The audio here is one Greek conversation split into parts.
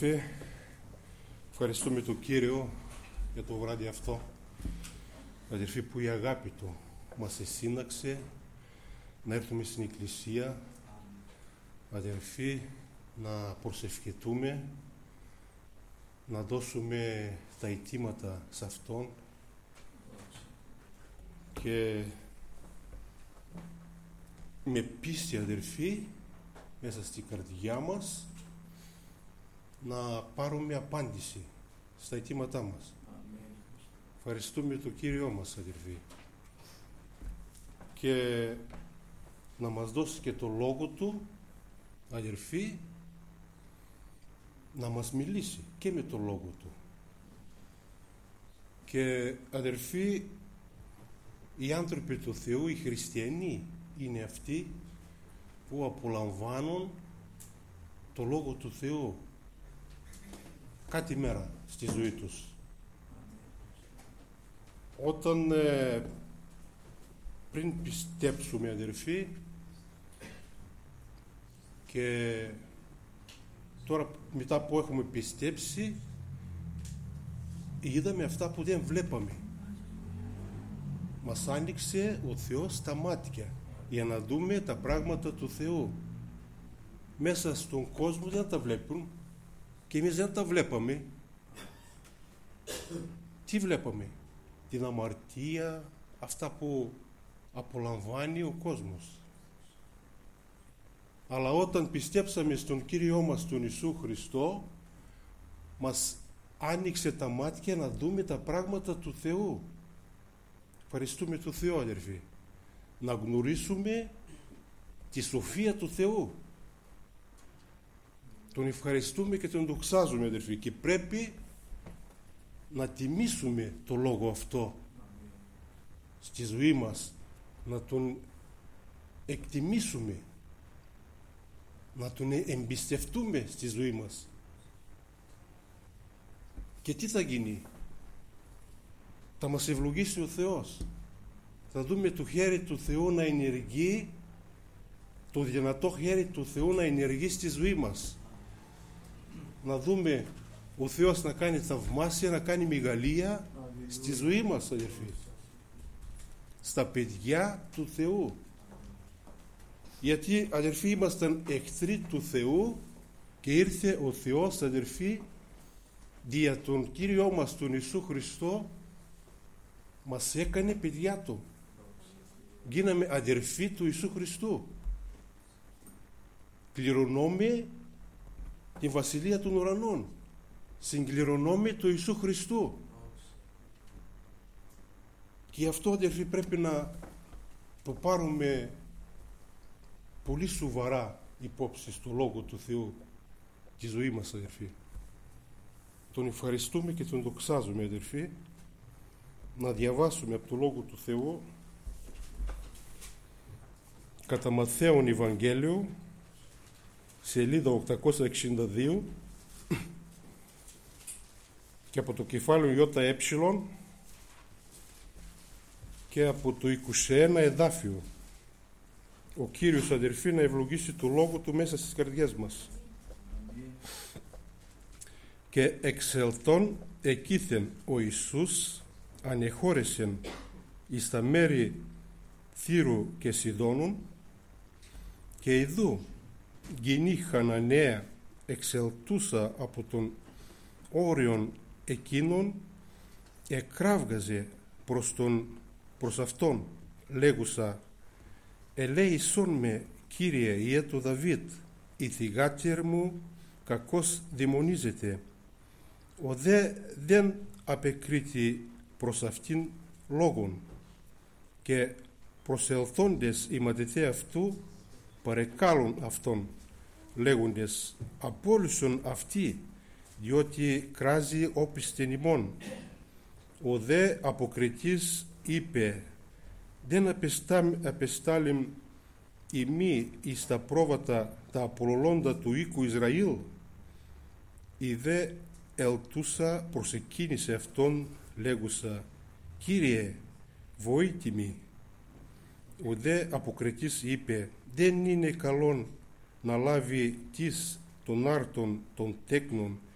αδερφοί, ευχαριστούμε τον Κύριο για το βράδυ αυτό. Αδερφοί, που η αγάπη Του μας εσύναξε να έρθουμε στην Εκκλησία. Αδερφοί, να προσευχηθούμε, να δώσουμε τα αιτήματα σε Αυτόν και με πίστη, αδερφοί, μέσα στη καρδιά μας να πάρουμε απάντηση στα αιτήματά μας. Ευχαριστούμε τον Κύριό μας, αδερφοί, και να μας δώσει και το Λόγο Του, αδερφοί, να μας μιλήσει και με το Λόγο Του. Και αδερφοί, οι άνθρωποι του Θεού, οι χριστιανοί, είναι αυτοί που απολαμβάνουν το Λόγο του Θεού κάθε μέρα στη ζωή τους. Όταν πριν πιστέψουμε, αδερφοί, και τώρα μετά που έχουμε πιστέψει, είδαμε αυτά που δεν βλέπαμε. Μας άνοιξε ο Θεός τα μάτια για να δούμε τα πράγματα του Θεού. Μέσα στον κόσμο δεν τα βλέπουν και εμείς δεν τα βλέπαμε. Τι βλέπαμε? Την αμαρτία, αυτά που απολαμβάνει ο κόσμος. Αλλά όταν πιστέψαμε στον Κύριό μας, τον Ιησού Χριστό, μας άνοιξε τα μάτια να δούμε τα πράγματα του Θεού. Ευχαριστούμε τον Θεό, αδερφοί. Να γνωρίσουμε τη σοφία του Θεού. Τον ευχαριστούμε και τον δοξάζουμε, αδερφοί, και πρέπει να τιμήσουμε το Λόγο αυτό στη ζωή μας, να τον εκτιμήσουμε, να τον εμπιστευτούμε στη ζωή μας. Και τι θα γίνει? Θα μας ευλογήσει ο Θεός. Θα δούμε το χέρι του Θεού να ενεργεί, το δυνατό χέρι του Θεού να ενεργεί στη ζωή μας. Να δούμε ο Θεός να κάνει θαυμάσια, να κάνει μεγαλεία στη ζωή μας, αδερφοί. Στα παιδιά του Θεού. Γιατί, αδερφοί, ήμασταν εχθροί του Θεού και ήρθε ο Θεός, αδερφοί, δια τον Κύριό μας τον Ιησού Χριστό, μας έκανε παιδιά Του. Γίναμε αδερφοί του Ιησού Χριστού. Κληρονόμοι τη Βασιλεία των Ουρανών. Συγκληρονόμοι του Ιησού Χριστού. Και αυτό, αδερφοί, πρέπει να το πάρουμε πολύ σοβαρά υπόψη στο Λόγο του Θεού τη ζωή μας, αδερφοί. Τον ευχαριστούμε και τον δοξάζουμε, αδερφοί. Να διαβάσουμε από το Λόγο του Θεού κατά Ματθαίον Ευαγγέλιο, σελίδα 862, και από το κεφάλαιο ΙΕ και από το 21 εδάφιο. Ο Κύριος, αδερφοί, να ευλογήσει το Λόγο Του μέσα στις καρδιές μας. Και εξελθών εκείθεν ο Ιησούς ανεχώρεσεν εις τα μέρη Θύρου και Σιδώνων, και ιδού γυνή Χαναναία εξελτούσα από τον όριον εκείνον εκράβγαζε προς αυτόν, λέγουσα, ελέησόν με, Κύριε, Ιε το Δαβίδ, η θυγάτηρ μου κακώς δαιμονίζεται. Ο δε δεν απεκρίτη προς αυτήν λόγον, και προσελθόντες οι μαθηταί αυτού παρεκάλουν αυτόν, λέγοντες, απόλυσον αυτή, διότι κράζει όπισθεν ημών. Ο δε αποκριτής είπε, δεν απεστάλην ημί εις τα πρόβατα τα απολολώντα του οίκου Ισραήλ? Η δε ελτούσα προσεκίνησε αυτόν, λέγουσα, Κύριε, βοήθημι. Ο δε αποκριτής είπε, δεν είναι καλόν να λάβει της των άρτων των τέκνων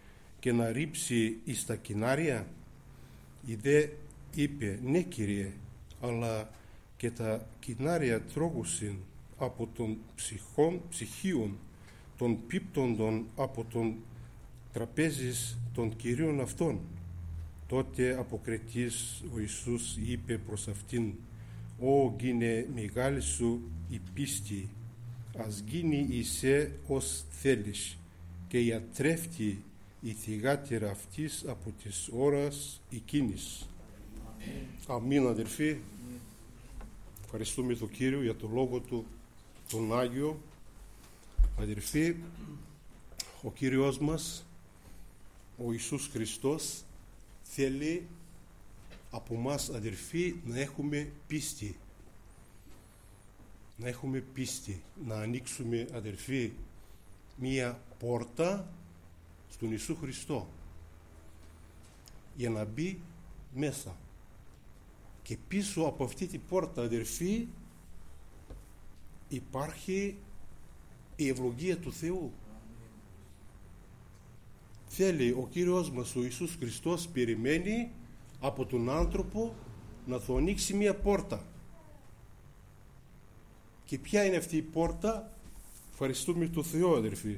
και να ρίψει εις τα κοινάρια? Η δε είπε, ναι Κύριε, αλλά και τα κοινάρια τρώγουσιν από των ψυχίων των πίπτοντων από των τραπέζης των Κυρίων αυτών. Τότε αποκριτής ο Ιησούς είπε προς αυτήν, «Ω γίνε μεγάλη σου η πίστη, ας γίνει εισέ ως θέλεις, και ιατρεύτη η θυγάτηρα αυτής από της ώρας εκείνης». Αμήν, αδερφοί. Ευχαριστούμε τον Κύριο για το Λόγο Του, τον Άγιο. Αδερφοί, ο Κύριος μας, ο Ιησούς Χριστός, θέλει από μας, αδερφοί, να έχουμε πίστη. Να έχουμε πίστη, να ανοίξουμε, αδερφοί, μία πόρτα στον Ιησού Χριστό για να μπει μέσα. Και πίσω από αυτή την πόρτα, αδερφοί, υπάρχει η ευλογία του Θεού. Θέλει ο Κύριος μας, ο Ιησούς Χριστός, περιμένει από τον άνθρωπο να του ανοίξει μία πόρτα. Και ποια είναι αυτή η πόρτα? Ευχαριστούμε τον Θεό, αδερφοί.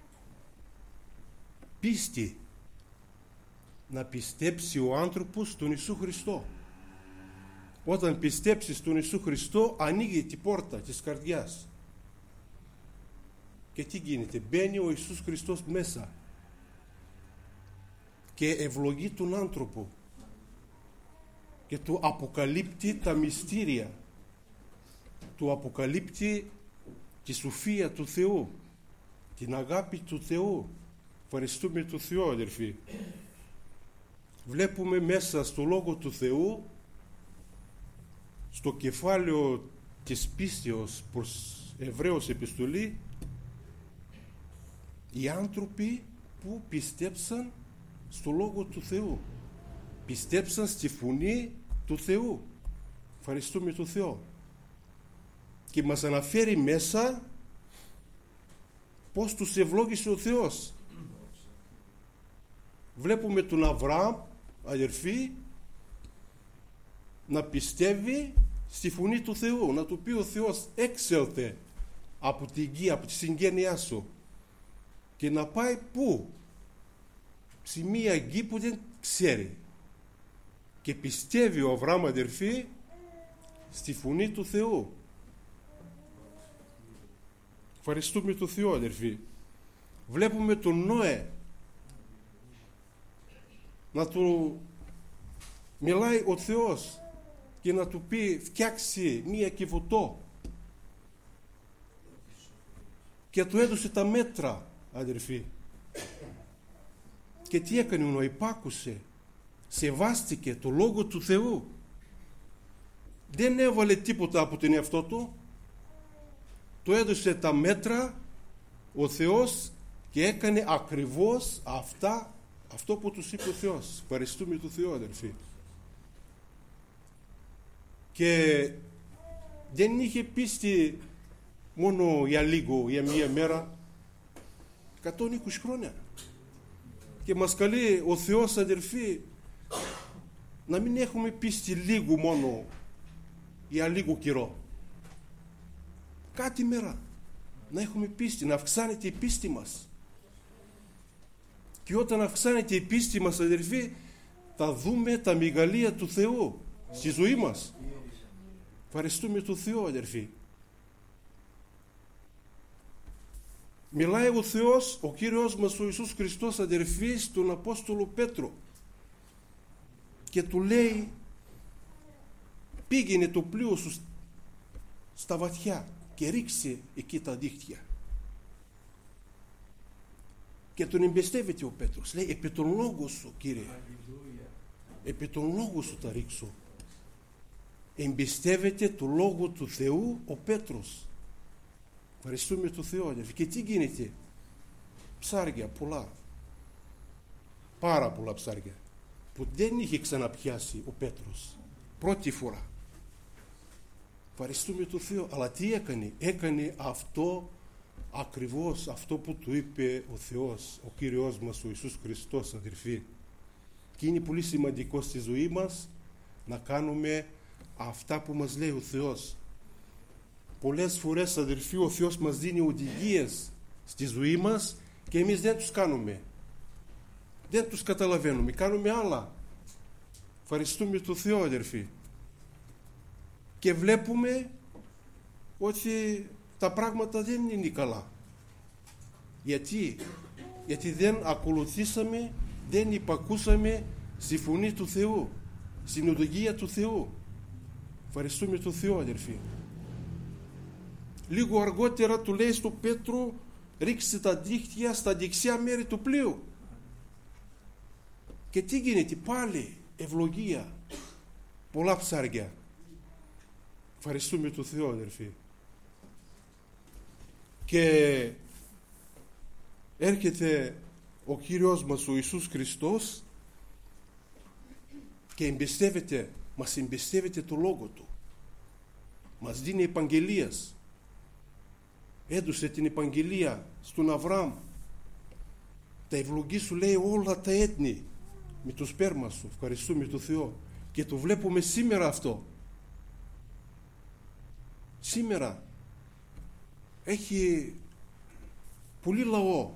Πίστη. Να πιστέψει ο άνθρωπος στον Ιησού Χριστό. Όταν πιστέψει στον Ιησού Χριστό, ανοίγει την πόρτα της καρδιάς. Και τι γίνεται? Μπαίνει ο Ιησούς Χριστός μέσα και ευλογεί τον άνθρωπο και του αποκαλύπτει τα μυστήρια, του αποκαλύπτει τη σοφία του Θεού, την αγάπη του Θεού. Ευχαριστούμε τον Θεό, αδερφοί. Βλέπουμε μέσα στο Λόγο του Θεού, στο κεφάλαιο της πίστεως προς Εβραίους επιστολή, οι άνθρωποι που πιστέψαν στο Λόγο του Θεού, πιστέψαν στη φωνή του Θεού. Ευχαριστούμε τον Θεό. Και μας αναφέρει μέσα πώς τους ευλόγησε ο Θεός. Βλέπουμε τον Αβραάμ, αδερφοί, να πιστεύει στη φωνή του Θεού, να του πει ο Θεός, έξελθε από την γη, από τη συγγένειά σου, και να πάει πού? Σε μία γη που δεν ξέρει. Και πιστεύει ο Αβραάμ, αδερφοί, στη φωνή του Θεού. Ευχαριστούμε τον Θεό, αδερφοί. Βλέπουμε τον Νόε να του μιλάει ο Θεός και να του πει, φτιάξει μία κυβωτό, και του έδωσε τα μέτρα, αδερφοί. Και τι έκανε ο Νόε? Υπάκουσε, σεβάστηκε το Λόγο του Θεού, δεν έβαλε τίποτα από τον εαυτό του, του έδωσε τα μέτρα ο Θεός και έκανε ακριβώς αυτό που τους είπε ο Θεός. Ευχαριστούμε τον Θεό, αδερφοί. Και δεν είχε πίστη μόνο για λίγο, για μία μέρα, 120 χρόνια. Και μας καλεί ο Θεός, αδερφοί, να μην έχουμε πίστη λίγο μόνο, για λίγο καιρό. Κάτι μέρα να έχουμε πίστη, να αυξάνεται η πίστη μας. Και όταν αυξάνεται η πίστη μας, αδερφοί, θα δούμε τα μεγαλεία του Θεού στη ζωή μας. Ευχαριστούμε τον Θεό, αδερφοί. Μιλάει ο Θεός, ο Κύριος μας ο Ιησούς Χριστός, αδερφοί, στον Απόστολο Πέτρο, και του λέει, πήγαινε το πλοίο σου στα βαθιά και ρίξε εκεί τα δίχτυα. Και τον εμπιστεύεται ο Πέτρος. Λέει, επί τον λόγο σου, Κύριε, επί τον λόγο σου τα ρίξω. Εμπιστεύεται το Λόγο του Θεού ο Πέτρος. Ευχαριστούμε τον Θεό, αδερφοί. Και τι γίνεται? Ψάρια πολλά, πάρα πολλά ψάρια, που δεν είχε ξαναπιάσει ο Πέτρος, πρώτη φορά. Ευχαριστούμε τον Θεό. Αλλά τι έκανε? Έκανε αυτό ακριβώς αυτό που του είπε ο Θεός, ο Κύριος μας, ο Ιησούς Χριστός, αδερφοί. Και είναι πολύ σημαντικό στη ζωή μας να κάνουμε αυτά που μας λέει ο Θεός. Πολλές φορές, αδερφοί, ο Θεός μας δίνει οδηγίες στη ζωή μας και εμείς δεν τους κάνουμε. Δεν τους καταλαβαίνουμε, κάνουμε άλλα. Ευχαριστούμε τον Θεό, αδερφοί. Και βλέπουμε ότι τα πράγματα δεν είναι καλά. Γιατί δεν ακολουθήσαμε, δεν υπακούσαμε στη φωνή του Θεού, στην οδηγία του Θεού. Ευχαριστούμε τον Θεό, αδερφοί. Λίγο αργότερα του λέει στο Πέτρο, ρίξτε τα δίχτυα στα δεξιά μέρη του πλοίου. Και τι γίνεται? Πάλι ευλογία, πολλά ψάρια. Ευχαριστούμε τον Θεό, αδερφοί. Και έρχεται ο Κύριος μας, ο Ιησούς Χριστός, και μας εμπιστεύεται το Λόγο Του. Μας δίνει επαγγελίας. Έδωσε την επαγγελία στον Αβραάμ. Τα ευλογεί, λέει, όλα τα έθνη με το σπέρμα σου. Ευχαριστούμε τον Θεό. Και το βλέπουμε σήμερα αυτό. Σήμερα έχει πολύ λαό.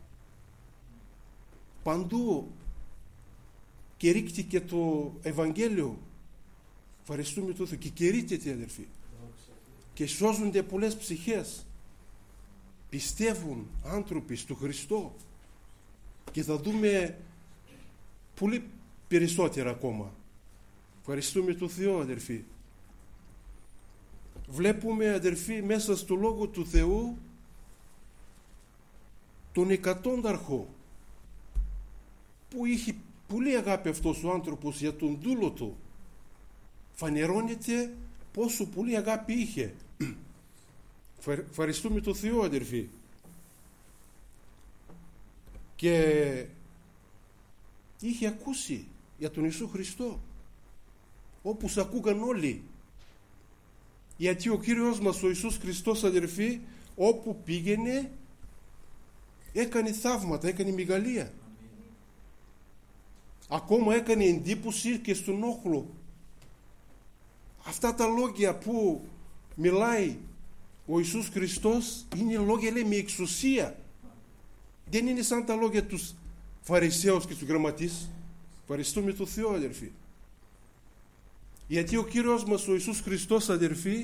Παντού κηρύχθηκε το Ευαγγέλιο. Ευχαριστούμε τον Θεό. Και κηρύττεται, αδερφοί. Και σώζονται πολλές ψυχές. Πιστεύουν άνθρωποι στο Χριστό. Και θα δούμε πολύ περισσότερα ακόμα. Ευχαριστούμε τον Θεό, αδερφοί. Βλέπουμε, αδερφοί, μέσα στο Λόγο του Θεού τον εκατόνταρχο, που είχε πολύ αγάπη αυτός ο άνθρωπος για τον δούλο του. Φανερώνεται πόσο πολύ αγάπη είχε. Ευχαριστούμε τον Θεό, αδερφοί. Και είχε ακούσει για τον Ιησού Χριστό, όπως ακούγαν όλοι. Γιατί ο Κύριος μας, ο Ιησούς Χριστός, αδερφοί, όπου πήγαινε έκανε θαύματα, έκανε μεγαλεία. Ακόμα έκανε εντύπωση και στον όχλο. Αυτά τα λόγια που μιλάει ο Ιησούς Χριστός είναι λόγια, λέει, με εξουσία. Δεν είναι σαν τα λόγια τους Φαρισαίους και τους γραμματείς. Ευχαριστούμε τον Θεό, αδερφοί. Γιατί ο Κύριος μας, ο Ιησούς Χριστός, αδερφοί,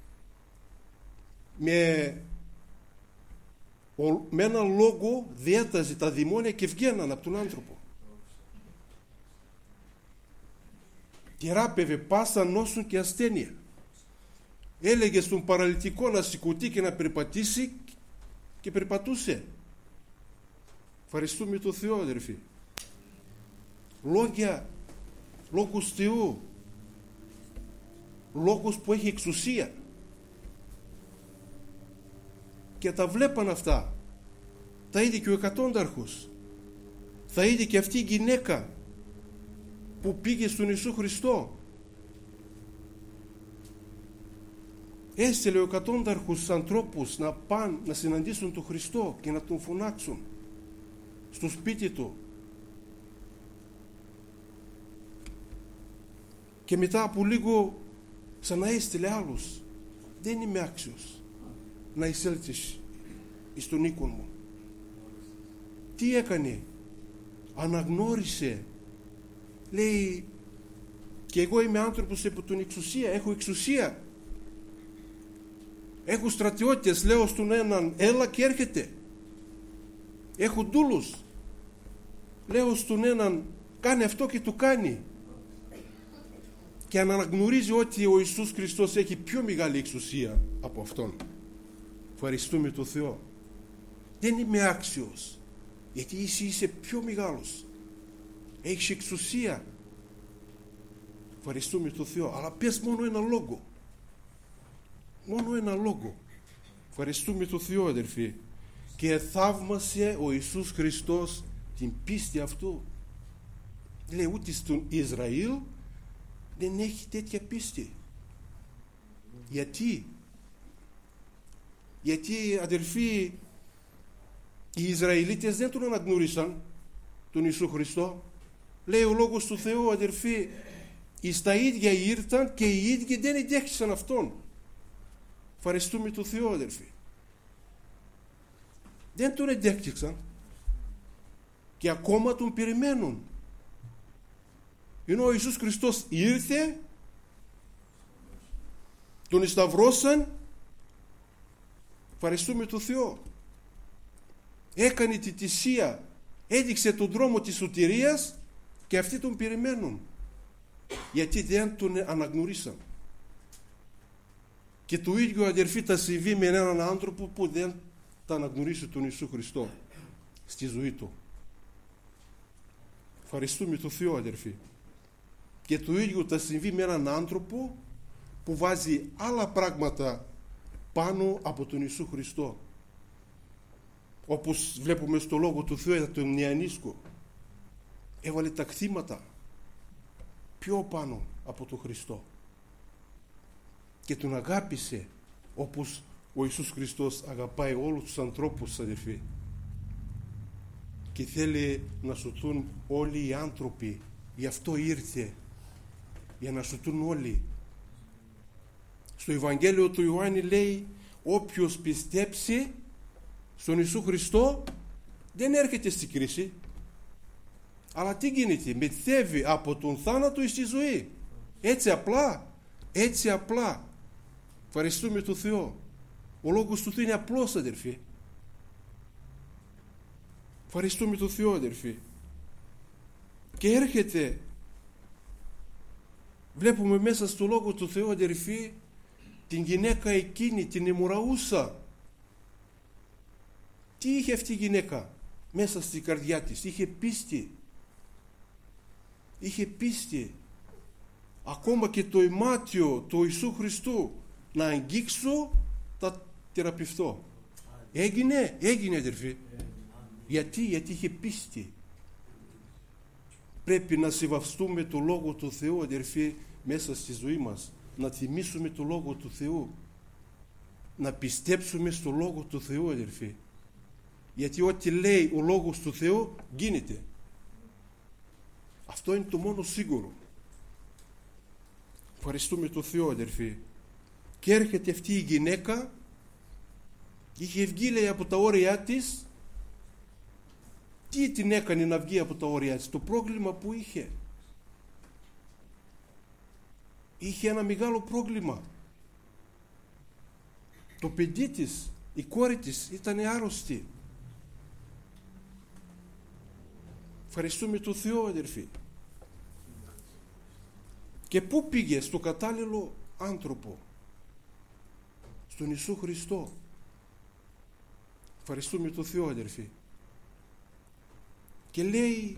με ένα λόγο διέταζε τα δειμόνια και βγαίναν από τον άνθρωπο. Και ράπευε πάσα νόσο και ασθένεια. Έλεγε στον παραλυτικό να σηκωθεί και να περπατήσει, και περπατούσε. Ευχαριστούμε τον Θεό, αδερφοί. Λόγος Θεού. Λόγος που έχει εξουσία. Και τα βλέπαν αυτά. Τα είδε και ο εκατόνταρχος. Τα είδε και αυτή η γυναίκα που πήγε στον Ιησού Χριστό. Έστειλε ο εκατόνταρχος στους ανθρώπους να πάνε να συναντήσουν τον Χριστό και να τον φωνάξουν στο σπίτι του. Και μετά από λίγο ξαναέστειλε άλλους. Δεν είμαι άξιος να εισέλθεις στον οίκο μου. Τι έκανε? Αναγνώρισε. Λέει, και εγώ είμαι άνθρωπος από την εξουσία. Έχω εξουσία. Έχω στρατιώτες. Λέω στον έναν, έλα, και έρχεται. Έχω δούλους. Λέω στον έναν, κάνε αυτό, και το κάνει. Και αναγνωρίζει ότι ο Ιησούς Χριστός έχει πιο μεγάλη εξουσία από Αυτόν. Ευχαριστούμε τον Θεό. Δεν είμαι άξιος, γιατί εσύ είσαι πιο μεγάλος. Έχεις εξουσία. Ευχαριστούμε τον Θεό. Αλλά πες μόνο ένα λόγο. Μόνο ένα λόγο. Ευχαριστούμε τον Θεό, αδερφοί. Και θαύμασε ο Ιησούς Χριστός την πίστη αυτού. Λέει, ούτε στον Ισραήλ δεν έχει τέτοια πίστη. Γιατί, αδελφοί, οι Ισραηλίτες δεν τον αναγνώρισαν τον Ιησού Χριστό. Λέει ο Λόγος του Θεού, αδελφοί, εις τα ίδια ήρθαν και οι ίδιοι δεν εντέχθησαν Αυτόν. Ευχαριστούμε τον Θεό, αδελφοί. Δεν τον εντέχθησαν και ακόμα τον περιμένουν. Ενώ ο Ιησούς Χριστός ήρθε, τον εσταυρώσαν, ευχαριστούμε τον Θεό. Έκανε τη θυσία, έδειξε τον δρόμο της σωτηρίας και αυτοί τον περιμένουν. Γιατί δεν τον αναγνωρίσαν. Και το ίδιο, αδερφοί, θα συμβεί με έναν άνθρωπο που δεν θα αναγνωρίσει τον Ιησού Χριστό στη ζωή του. Ευχαριστούμε τον Θεό, αδερφοί. Και το ίδιο θα συμβεί με έναν άνθρωπο που βάζει άλλα πράγματα πάνω από τον Ιησού Χριστό. Όπως βλέπουμε στο Λόγο του Θεού για τον νεανίσκο. Έβαλε τα κτήματα πιο πάνω από τον Χριστό. Και τον αγάπησε όπως ο Ιησούς Χριστός αγαπάει όλους τους ανθρώπους, αδερφοί. Και θέλει να σωθούν όλοι οι άνθρωποι. Γι' αυτό ήρθε, για να σωθούν όλοι. Στο Ευαγγέλιο του Ιωάννη λέει, όποιος πιστέψει στον Ιησού Χριστό δεν έρχεται στη κρίση, αλλά τι γίνεται, μετεύει από τον θάνατο στη ζωή. Έτσι απλά, έτσι απλά. Ευχαριστούμε τον Θεό. Ο Λόγος του Θεού είναι απλός, αδερφοί. Ευχαριστούμε τον Θεό, αδερφοί. Και έρχεται, βλέπουμε μέσα στο Λόγο του Θεού, αδερφοί, την γυναίκα εκείνη, την αιμορραούσα. Τι είχε αυτή η γυναίκα μέσα στην καρδιά της? Είχε πίστη. Είχε πίστη. Ακόμα και το ημάτιο του Ιησού Χριστού να αγγίξω, θα θεραπευθώ. Έγινε αδερφοί. Γιατί είχε πίστη. Πρέπει να σεβαστούμε το Λόγο του Θεού, αδερφοί, μέσα στη ζωή μας. Να θυμίσουμε το Λόγο του Θεού. Να πιστέψουμε στο Λόγο του Θεού, αδερφοί. Γιατί ό,τι λέει ο Λόγος του Θεού γίνεται. Αυτό είναι το μόνο σίγουρο. Ευχαριστούμε τον Θεό, αδερφοί. Και έρχεται αυτή η γυναίκα, είχε βγει, λέει, από τα όρια της. Τι την έκανε να βγει από τα όρια της? Το πρόβλημα που είχε. Είχε ένα μεγάλο πρόβλημα. Το παιδί της, η κόρη της, ήταν άρρωστη. Ευχαριστούμε τον Θεό, αδερφοί. Και πού πήγε? Στο κατάλληλο άνθρωπο, στον Ιησού Χριστό. Ευχαριστούμε τον Θεό, αδερφοί. Και λέει,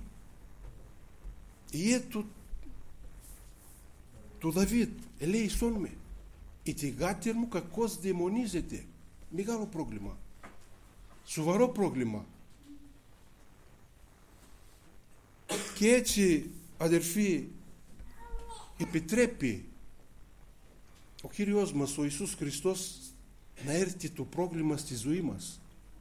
του Δαβίδ, ελέησόν με, η τηγάτερ μου κακώς δαιμονίζεται. Μεγάλο πρόβλημα, σοβαρό πρόβλημα. Και έτσι, αδερφοί, επιτρέπει ο Κύριος μας, ο Ιησούς Χριστός, να έρθει το πρόβλημα στη ζωή μας.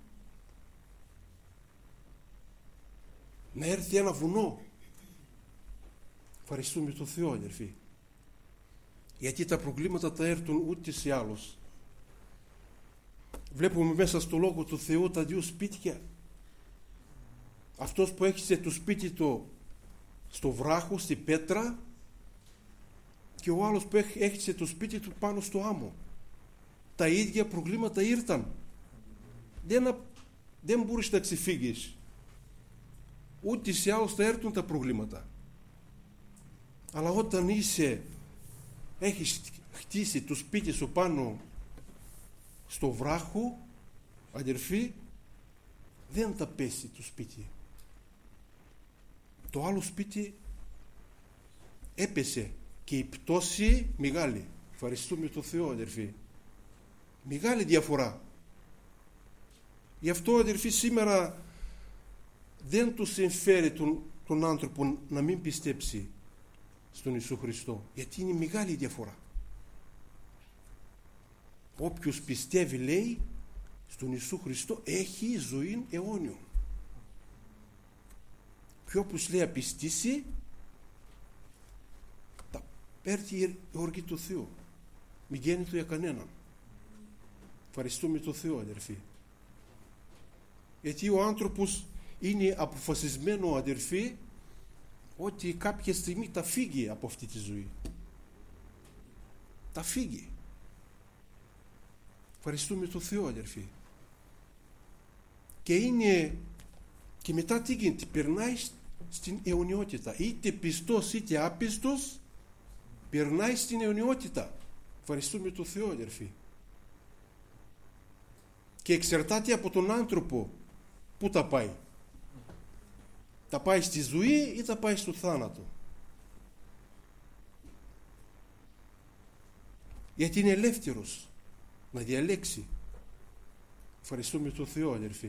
Να έρθει ένα βουνό. Ευχαριστούμε τον Θεό, αδερφοί. Γιατί τα προβλήματα θα έρθουν ούτε σε άλλους. Βλέπουμε μέσα στο Λόγο του Θεού τα δύο σπίτια. Αυτός που έχισε το σπίτι του στο βράχο, στη πέτρα, και ο άλλος που έχισε το σπίτι του πάνω στο άμμο. Τα ίδια προβλήματα ήρθαν. Δεν μπορείς να ξεφύγεις. Ούτε σε άλλους θα έρθουν τα προβλήματα. Αλλά όταν έχεις χτίσει το σπίτι σου πάνω στο βράχο, αδερφοί, δεν θα πέσει το σπίτι. Το άλλο σπίτι έπεσε και η πτώση μεγάλη. Ευχαριστούμε τον Θεό, αδερφοί. Μεγάλη διαφορά. Γι' αυτό, αδερφοί, σήμερα δεν τους εμφέρει τον άνθρωπο να μην πιστέψει στον Ιησού Χριστό, γιατί είναι μεγάλη διαφορά. Όποιος πιστεύει, λέει, στον Ιησού Χριστό έχει ζωή αιώνιον. Και όπως λέει απιστήσει, θα έρθει η οργή του Θεού. Μη γέννητο για κανέναν. Ευχαριστούμε τον Θεό, αδερφοί. Γιατί ο άνθρωπος είναι αποφασισμένο, αδερφοί, ότι κάποια στιγμή θα φύγει από αυτή τη ζωή. Θα φύγει. Ευχαριστούμε τον Θεό, αδερφοί. Και μετά τι γίνεται? Περνάει στην αιωνιότητα. Είτε πιστός είτε άπιστος, περνάει στην αιωνιότητα. Ευχαριστούμε τον Θεό, αδερφοί. Και εξαρτάται από τον άνθρωπο πού θα πάει. Θα πάει στη ζωή ή θα πάει στο θάνατο. Γιατί είναι ελεύθερος να διαλέξει. Ευχαριστούμε τον Θεό, αδερφοί.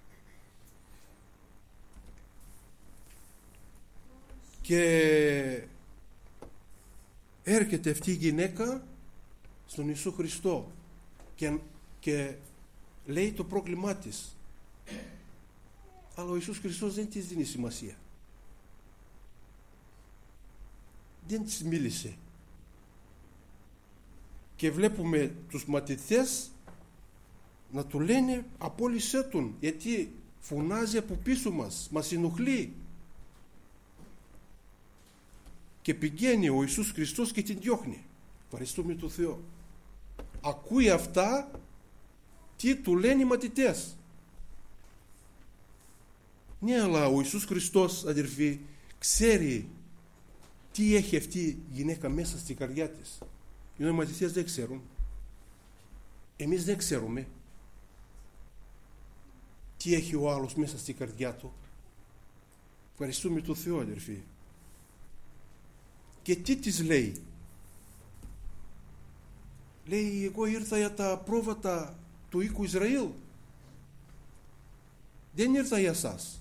Και έρχεται αυτή η γυναίκα στον Ιησού Χριστό και λέει το πρόβλημά της. Αλλά ο Ιησούς Χριστός δεν της δίνει σημασία. Δεν της μίλησε. Και βλέπουμε τους μαθητές να του λένε απόλυσέ τον, γιατί φωνάζει από πίσω μας ενοχλεί. Και πηγαίνει ο Ιησούς Χριστός και την διώχνει. Ευχαριστούμε τον Θεό. Ακούει αυτά, τι του λένε οι μαθητές. Ναι, αλλά ο Ιησούς Χριστός, αδερφοί, ξέρει τι έχει αυτή η γυναίκα μέσα στην καρδιά της. Οι μαθητές δεν ξέρουν. Εμείς δεν ξέρουμε τι έχει ο άλλος μέσα στην καρδιά του. Ευχαριστούμε τον Θεό, αδερφοί. Και τι της λέει? Λέει, εγώ ήρθα για τα πρόβατα του οίκου Ισραήλ. Δεν ήρθα για σας.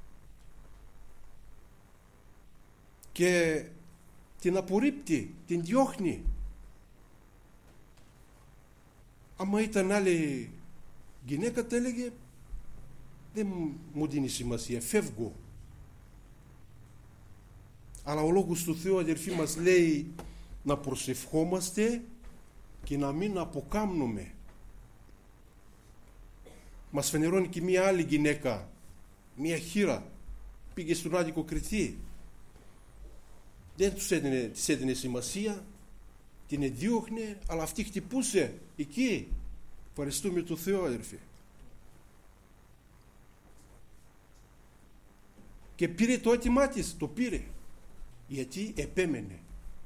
Και την απορρίπτει, την διώχνει. Άμα ήταν άλλη γυναίκα, τα έλεγε, δεν μου δίνει σημασία, φεύγω. Αλλά ο Λόγος του Θεού, αδερφοί, μας λέει να προσευχόμαστε και να μην αποκάμνουμε. Μας φανερώνει και μία άλλη γυναίκα, μία χήρα, πήγε στον άδικο κριτή. Δεν της έδινε σημασία, την εδίωχνε, αλλά αυτή χτυπούσε εκεί. Ευχαριστούμε τον Θεό, αδερφοί. Και πήρε το αίτημά της, το πήρε. Γιατί επέμενε.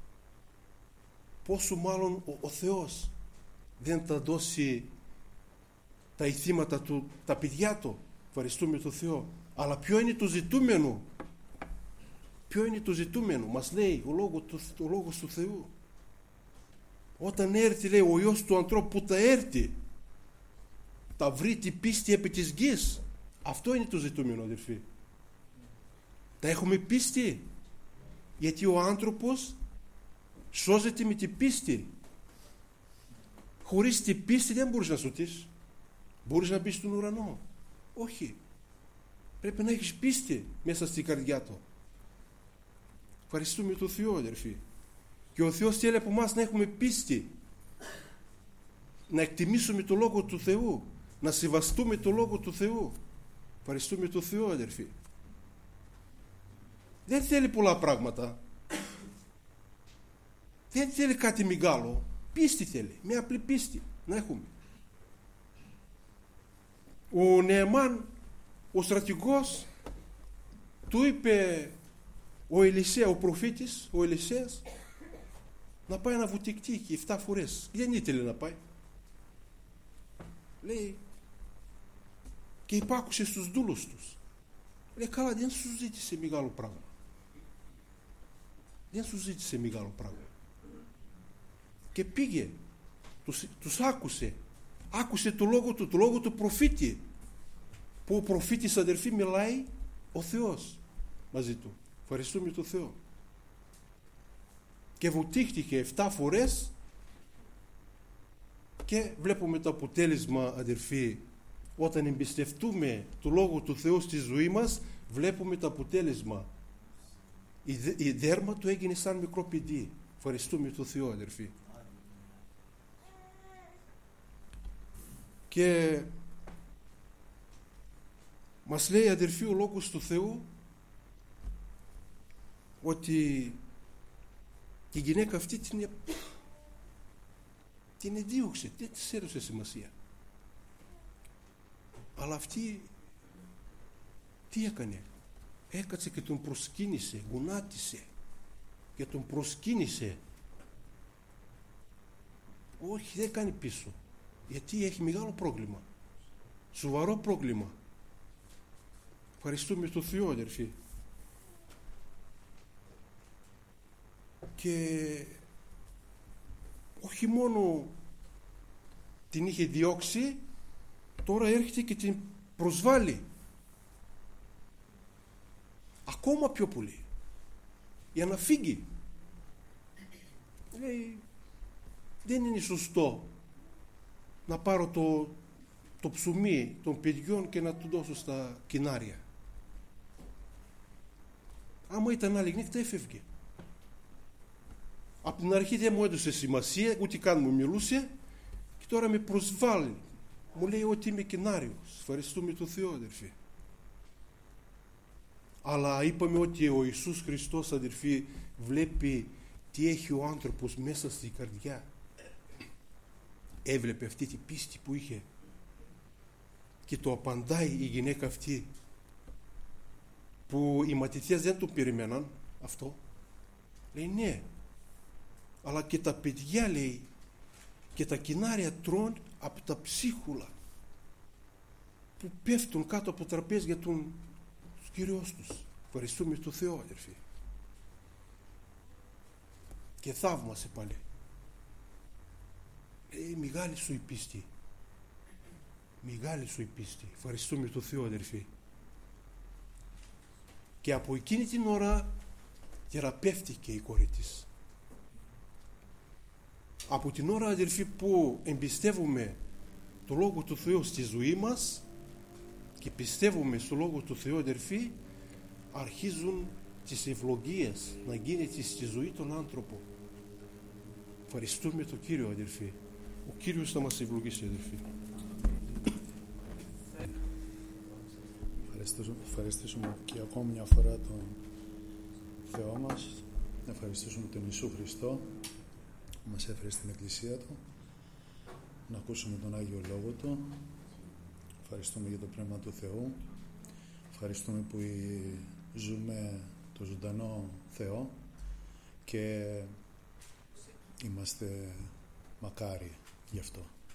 Πόσο μάλλον ο Θεός δεν θα δώσει τα ηθήματα του, τα παιδιά του. Ευχαριστούμε τον Θεό. Αλλά ποιο είναι το ζητούμενο? Ποιο είναι το ζητούμενο? Μας λέει ο Λόγος του Θεού. Όταν έρθει, λέει, ο Υιός του ανθρώπου που θα έρθει, θα βρει την πίστη επί της γης. Αυτό είναι το ζητούμενο, αδερφοί. Θα έχουμε πίστη. Γιατί ο άνθρωπος σώζεται με την πίστη. Χωρίς την πίστη δεν μπορείς να σωθείς. Μπορείς να μπεις στον ουρανό? Όχι. Πρέπει να έχεις πίστη μέσα στην καρδιά του. Ευχαριστούμε τον Θεό, αδερφοί. Και ο Θεός θέλει από εμάς να έχουμε πίστη. Να εκτιμήσουμε το Λόγο του Θεού. Να σεβαστούμε το Λόγο του Θεού. Ευχαριστούμε τον Θεό, αδερφοί. Δεν θέλει πολλά πράγματα. Δεν θέλει κάτι μεγάλο. Πίστη θέλει. Μια απλή πίστη να έχουμε. Ο Νεεμάν, ο στρατηγός, του είπε ο Ελισέα, ο προφήτης, ο Ελισέας, να πάει να βουτυκτεί εκεί 7 φορές. Δεν ήθελε να πάει. Λέει, και υπάκουσε στους δούλους τους. Λέει, καλά, δεν σου ζήτησε μεγάλο πράγμα. Δεν σου ζήτησε μεγάλο πράγμα. Και πήγε, τους άκουσε. Άκουσε το λόγο του, το λόγο του προφήτη. Που ο προφήτης, αδερφοί, μιλάει ο Θεός μαζί του. Ευχαριστούμε τον Θεό. Και βουτήχτηκε 7 φορές και βλέπουμε το αποτέλεσμα, αδερφοί, όταν εμπιστευτούμε το Λόγο του Θεού στη ζωή μας, βλέπουμε το αποτέλεσμα. Η δέρμα του έγινε σαν μικρό παιδί. Ευχαριστούμε τον Θεό, αδερφοί. Και μας λέει, αδερφοί, ο Λόγος του Θεού ότι η γυναίκα αυτή την εδίωξε, δεν της έδωσε σημασία. Αλλά αυτή τι έκανε? Έκατσε και τον προσκύνησε, γονάτισε και τον προσκύνησε. Όχι, δεν κάνει πίσω, γιατί έχει μεγάλο πρόβλημα, σοβαρό πρόβλημα. Ευχαριστούμε τον Θεό, αδερφοί. Και όχι μόνο την είχε διώξει, τώρα έρχεται και την προσβάλλει ακόμα πιο πολύ για να φύγει. Λέει, δεν είναι σωστό να πάρω το ψωμί των παιδιών και να του δώσω στα κοινάρια. Άμα ήταν άλλη νύχτα έφευγε. Από την αρχή δεν μου έδωσε σημασία, ούτε καν μου μιλούσε, και τώρα με προσβάλλει. Μου λέει ότι είμαι κοινάριος. Ευχαριστούμε τον Θεό, αδερφοί. Αλλά είπαμε ότι ο Ιησούς Χριστός, αδερφοί, βλέπει τι έχει ο άνθρωπος μέσα στην καρδιά. Έβλεπε αυτή την πίστη που είχε και το απαντάει η γυναίκα αυτή, που οι μαθητές δεν το περιμέναν αυτό. Λέει ναι, αλλά και τα παιδιά, λέει, και τα κοινάρια τρώνε από τα ψίχουλα που πέφτουν κάτω από τραπέζι για τον Κύριος τους. Ευχαριστούμε τον Θεό, αδερφοί. Και θαύμασε πάλι. Μεγάλη σου η πίστη. Μεγάλη σου η πίστη. Ευχαριστούμε τον Θεό, αδερφοί. Και από εκείνη την ώρα θεραπεύτηκε η κόρη της. Από την ώρα, αδερφοί, που εμπιστεύουμε το Λόγο του Θεού στη ζωή μας και πιστεύουμε στο Λόγο του Θεού, αδερφοί, αρχίζουν τις ευλογίες να γίνεται στη ζωή των άνθρωπων. Ευχαριστούμε τον Κύριο, αδερφοί. Ο Κύριος θα μας ευλογήσει, αδερφοί. Ευχαριστήσουμε και ακόμη μια φορά τον Θεό μας. Ευχαριστήσουμε τον Ιησού Χριστό που μας έφερε στην Εκκλησία Του, να ακούσουμε τον Άγιο Λόγο Του. Ευχαριστούμε για το Πνεύμα του Θεού. Ευχαριστούμε που ζούμε το ζωντανό Θεό και είμαστε μακάρι γι' αυτό.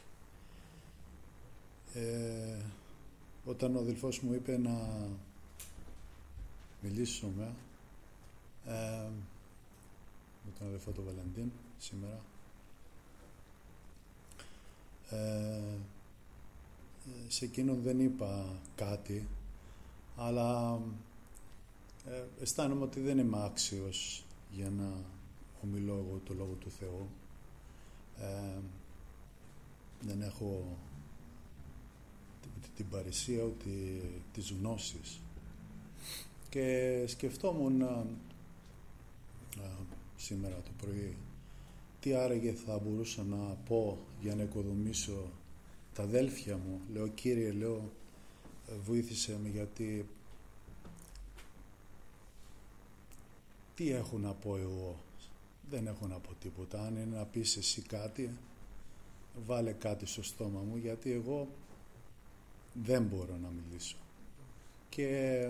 Όταν ο αδελφός μου είπε να μιλήσουμε με τον αδελφό του Βαλεντίν σήμερα, σε εκείνον δεν είπα κάτι, αλλά αισθάνομαι ότι δεν είμαι άξιος για να ομιλώ εγώ το Λόγο του Θεού. Δεν έχω την παρησία ούτε τις γνώσεις. Και σκεφτόμουν σήμερα το πρωί τι άραγε θα μπορούσα να πω για να οικοδομήσω τα αδέλφια μου. Λέω, Κύριε, λέω, βοήθησε με, γιατί τι έχω να πω εγώ? Δεν έχω να πω τίποτα. Αν είναι να πεις εσύ κάτι, βάλε κάτι στο στόμα μου, γιατί εγώ δεν μπορώ να μιλήσω. Και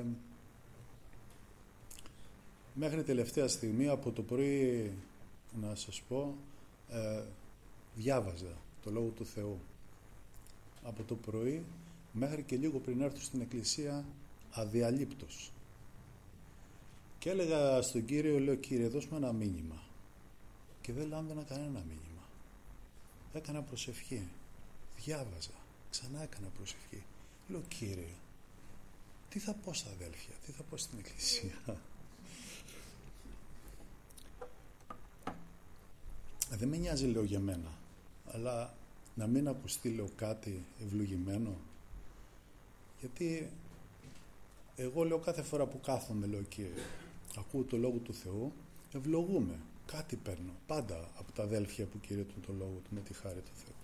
μέχρι τελευταία στιγμή, από το πρωί, να σας πω, διάβαζα το Λόγο του Θεού. Από το πρωί μέχρι και λίγο πριν έρθω στην εκκλησία, αδιαλείπτως. Και έλεγα στον Κύριο, λέω, Κύριε, δώσ' μου ένα μήνυμα. Και δεν λάμβανα κανένα μήνυμα. Έκανα προσευχή. Διάβαζα. Ξανά έκανα προσευχή. Λέω, Κύριε, τι θα πω στα αδέλφια, τι θα πω στην εκκλησία? Δεν με νοιάζει, λέω, για μένα, αλλά να μην ακουστεί, λέω, κάτι ευλογημένο. Γιατί εγώ λέω κάθε φορά που κάθομαι, λέω, και ακούω το Λόγο του Θεού, ευλογούμε. Κάτι παίρνω πάντα από τα αδέλφια που κηρύττουν το Λόγο του με τη χάρη του Θεού.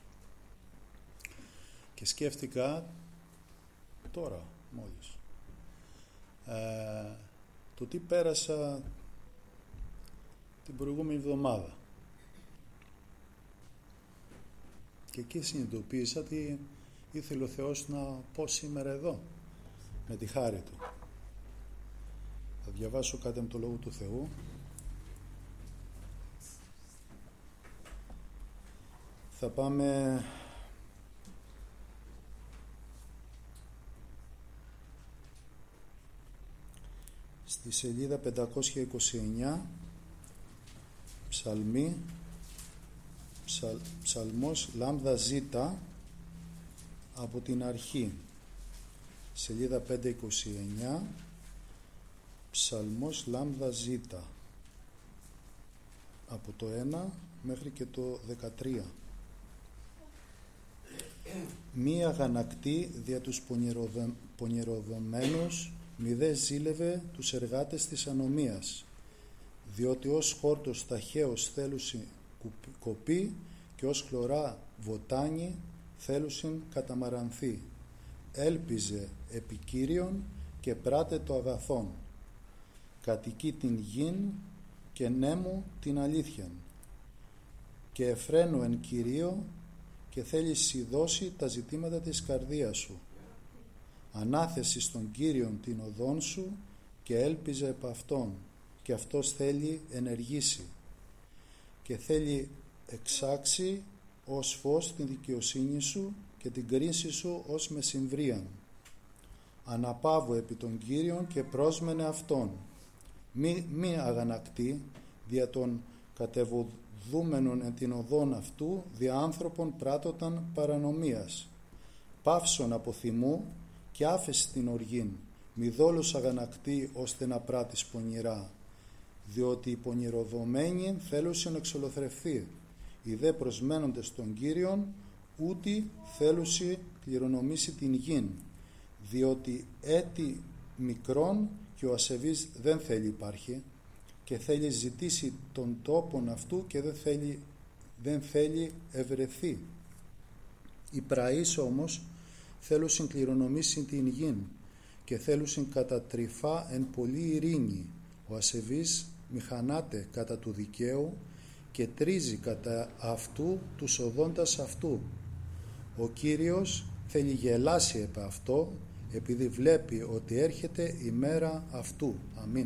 Και σκέφτηκα τώρα μόλις το τι πέρασα την προηγούμενη εβδομάδα. Και εκεί συνειδητοποίησα ότι ήθελε ο Θεός να πω σήμερα εδώ με τη χάρη Του. Θα διαβάσω κάτι από το Λόγο του Θεού. Θα πάμε στη σελίδα 529, ψαλμή, ψαλμός λάμδα ζήτα, από την αρχή. Σελίδα 529, ψαλμός λάμδα ζήτα, από το 1 μέχρι και το 13. Μία αγανακτή δια τους πονηροδομένους, μη δε ζήλευε τους εργάτες της ανομίας, διότι ως χόρτος ταχαίως θέλουσιν κοπεί και ως χλωρά βοτάνι θέλουσιν καταμαρανθεί. Έλπιζε επί Κύριον και πράτε το αγαθόν. Κατοικεί την γην και νέμου την αλήθειαν. Και εφραίνω εν Κυρίω και θέλει σιδώσει τα ζητήματα της καρδίας σου. Ανάθεση στον Κύριον την οδόν σου και έλπιζε επ' Αυτόν, και Αυτός θέλει ενεργήσει και θέλει εξάξει ως φως την δικαιοσύνη σου και την κρίση σου ως μεσημβρίαν. Αναπαύω επί τον Κύριον και πρόσμενε Αυτόν. Μη αγανακτή δια των κατεβοδούμενων εν την οδόν αυτού, δια άνθρωπον πράττοταν παρανομίας. Παύσον από θυμού και άφεση την οργήν, μη δόλος αγανακτή ώστε να πράττεις πονηρά, διότι οι πονηροδομένοι θέλουσιν εξολοθρευθεί, οι δε προσμένοντες στον Κύριον ούτι θέλουσι κληρονομήσει την γην, διότι έτη μικρόν και ο ασεβής δεν θέλει υπάρχει και θέλει ζητήσει τον τόπον αυτού και δεν θέλει ευρεθεί. Οι πραείς όμως θέλουσιν κληρονομήσει την γην και θέλουσιν κατά τρυφά εν πολλή ειρήνη. Ο ασεβής μηχανάται κατά του δικαίου και τρίζει κατά αυτού τους οδόντας αυτού. Ο Κύριος θέλει γελάσει επ' αυτό, επειδή βλέπει ότι έρχεται η μέρα αυτού. Αμήν.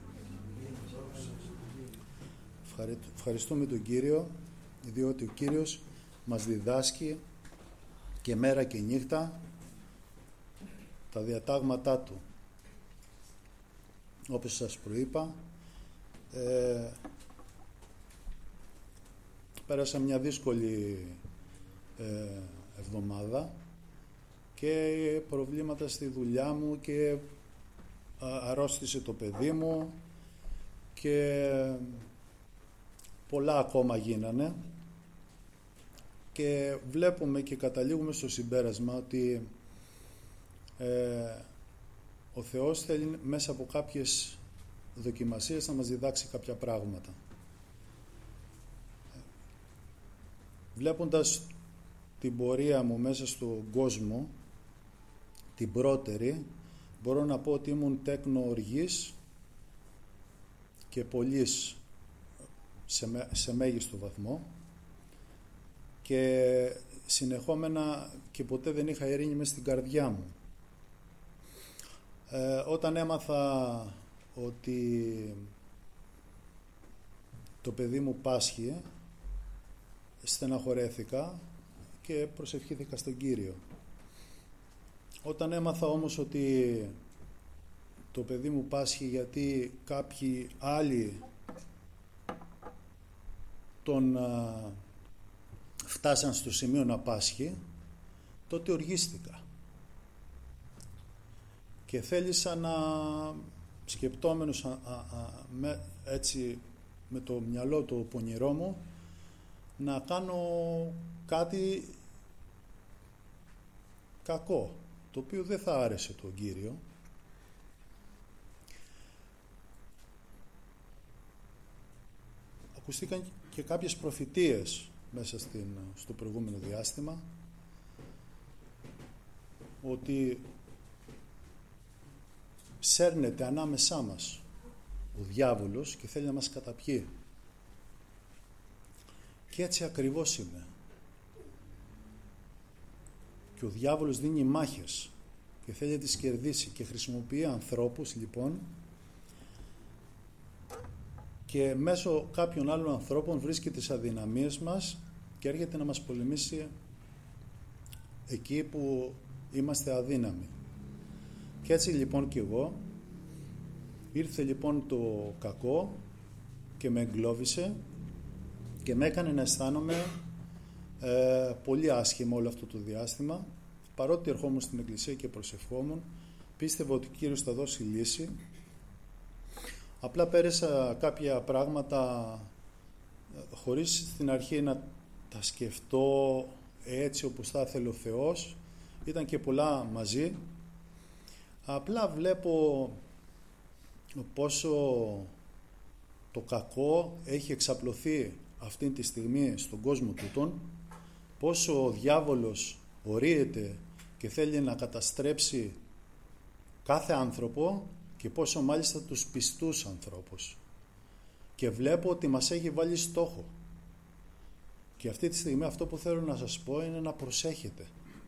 Ευχαριστούμε τον Κύριο, διότι ο Κύριος μας διδάσκει και μέρα και νύχτα τα διατάγματά Του. Όπως σας προείπα, πέρασα μια δύσκολη εβδομάδα και προβλήματα στη δουλειά μου και αρρώστησε το παιδί μου και πολλά ακόμα γίνανε και βλέπουμε και καταλήγουμε στο συμπέρασμα ότι ο Θεός θέλει μέσα από κάποιες δοκιμασίες να μας διδάξει κάποια πράγματα. Βλέποντας την πορεία μου μέσα στον κόσμο, την πρώτερη, μπορώ να πω ότι ήμουν τέκνο οργής και πολύς σε μέγιστο βαθμό και συνεχόμενα και ποτέ δεν είχα ειρήνη μες στην καρδιά μου. Όταν έμαθα ότι το παιδί μου πάσχει, στεναχωρέθηκα και προσευχήθηκα στον Κύριο. Όταν έμαθα όμως ότι το παιδί μου πάσχει γιατί κάποιοι άλλοι τον φτάσαν στο σημείο να πάσχει, τότε οργίστηκα. Και θέλησα να, σκεπτόμενος έτσι με το μυαλό το πονηρό μου, να κάνω κάτι κακό, το οποίο δεν θα άρεσε τον Κύριο. Ακουστήκαν και κάποιες προφητείες μέσα στο προηγούμενο διάστημα, ότι σέρνεται ανάμεσά μας ο διάβολος και θέλει να μας καταπιεί. Και έτσι ακριβώς είναι. Και ο διάβολος δίνει μάχες και θέλει να τις κερδίσει και χρησιμοποιεί ανθρώπους λοιπόν, και μέσω κάποιων άλλων ανθρώπων βρίσκει τις αδυναμίες μας και έρχεται να μας πολεμήσει εκεί που είμαστε αδύναμοι. Και έτσι λοιπόν και εγώ, ήρθε λοιπόν το κακό και με εγκλώβησε και με έκανε να αισθάνομαι πολύ άσχημα όλο αυτό το διάστημα. Παρότι ερχόμουν στην εκκλησία και προσευχόμουν, πίστευα ότι ο Κύριος θα δώσει λύση. Απλά πέρασα κάποια πράγματα χωρίς στην αρχή να τα σκεφτώ έτσι όπως θα ήθελε ο Θεός. Ήταν και πολλά μαζί. Απλά βλέπω πόσο το κακό έχει εξαπλωθεί αυτή τη στιγμή στον κόσμο τούτον, πόσο ο διάβολος ορίεται και θέλει να καταστρέψει κάθε άνθρωπο και πόσο μάλιστα τους πιστούς ανθρώπους. Και βλέπω ότι μας έχει βάλει στόχο. Και αυτή τη στιγμή αυτό που θέλω να σας πω είναι να προσέχετε.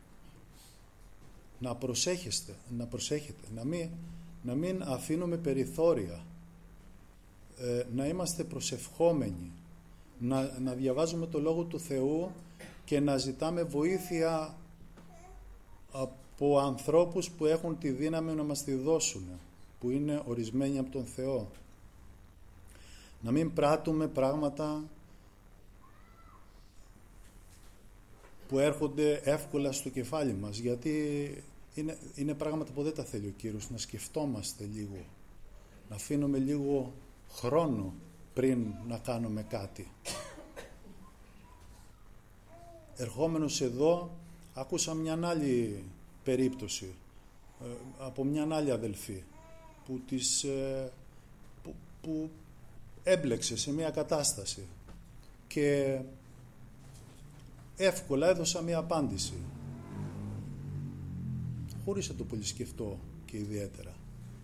Να προσέχετε. Να μην αφήνουμε περιθώρια. Να είμαστε προσευχόμενοι. Να διαβάζουμε το Λόγο του Θεού και να ζητάμε βοήθεια από ανθρώπους που έχουν τη δύναμη να μας τη δώσουν, που είναι ορισμένοι από τον Θεό. Να μην πράττουμε πράγματα που έρχονται εύκολα στο κεφάλι μας, γιατί είναι πράγματα που δεν τα θέλει ο Κύριος. Να σκεφτόμαστε λίγο, να αφήνουμε λίγο χρόνο πριν να κάνουμε κάτι. Ερχόμενος εδώ, άκουσα μια άλλη περίπτωση από μια άλλη αδελφή που έμπλεξε σε μια κατάσταση και εύκολα έδωσα μια απάντηση χωρίς να το πολύ σκεφτώ και ιδιαίτερα.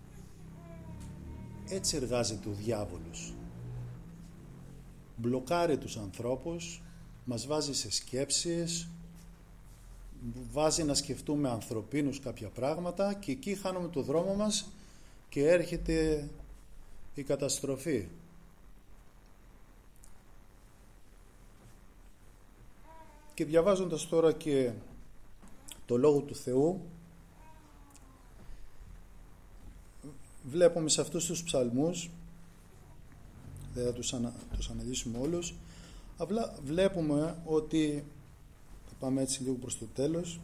Έτσι εργάζεται ο διάβολος. Μπλοκάρει τους ανθρώπους, μας βάζει σε σκέψεις, βάζει να σκεφτούμε ανθρωπίνους κάποια πράγματα και εκεί χάνουμε το δρόμο μας και έρχεται η καταστροφή. Και διαβάζοντας τώρα και το Λόγο του Θεού, βλέπουμε σε αυτούς τους ψαλμούς, δεν θα τους αναλύσουμε όλους, απλά βλέπουμε ότι, θα πάμε έτσι λίγο προς το τέλος,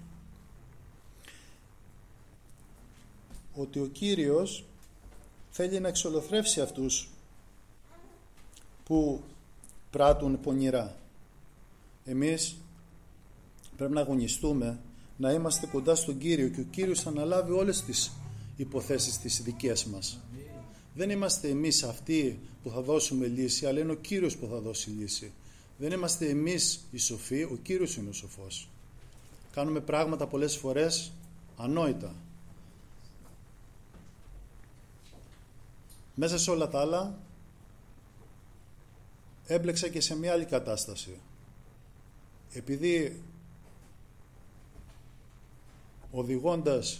ότι ο Κύριος θέλει να εξολοθρεύσει αυτούς που πράττουν πονηρά. Εμείς πρέπει να αγωνιστούμε να είμαστε κοντά στον Κύριο και ο Κύριος θα αναλάβει όλες τις υποθέσεις τις δικές μας. Δεν είμαστε εμείς αυτοί που θα δώσουμε λύση, αλλά είναι ο Κύριος που θα δώσει λύση. Δεν είμαστε εμείς οι σοφοί, ο Κύριος είναι ο σοφός. Κάνουμε πράγματα πολλές φορές ανόητα. Μέσα σε όλα τα άλλα έμπλεξα και σε μια άλλη κατάσταση. Επειδή οδηγώντας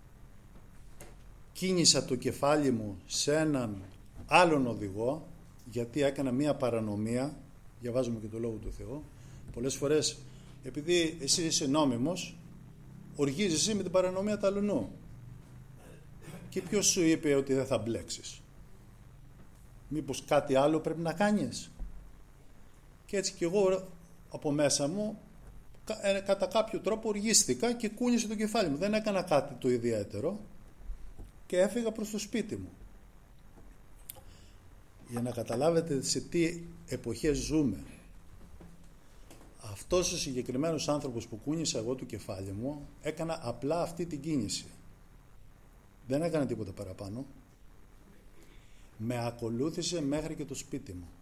κίνησα το κεφάλι μου σε έναν άλλον οδηγό, γιατί έκανα μία παρανομία, διαβάζουμε και το Λόγο του Θεού, πολλές φορές επειδή εσύ είσαι νόμιμος, οργίζεσαι με την παρανομία του αλλουνού. Και ποιος σου είπε ότι δεν θα μπλέξεις? Μήπως κάτι άλλο πρέπει να κάνεις? Και έτσι και εγώ από μέσα μου κατά κάποιο τρόπο οργίστηκα και κούνησε το κεφάλι μου. Δεν έκανα κάτι το ιδιαίτερο και έφυγα προς το σπίτι μου. Για να καταλάβετε σε τι εποχές ζούμε. αυτός ο συγκεκριμένος άνθρωπος που κούνησα εγώ το κεφάλι μου, έκανα απλά αυτή την κίνηση. Δεν έκανε τίποτα παραπάνω. Με ακολούθησε μέχρι και το σπίτι μου.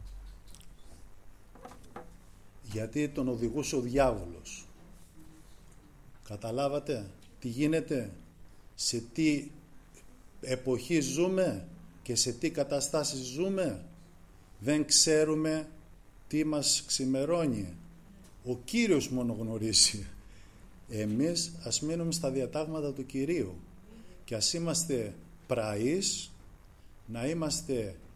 Γιατί τον οδηγούσε ο διάβολος. Καταλάβατε τι γίνεται, σε τι εποχή ζούμε και σε τι καταστάσεις ζούμε? Δεν ξέρουμε τι μας ξημερώνει. Ο Κύριος μόνο γνωρίζει. Εμείς ας μείνουμε στα διατάγματα του Κυρίου και ας είμαστε πραείς, να είμαστε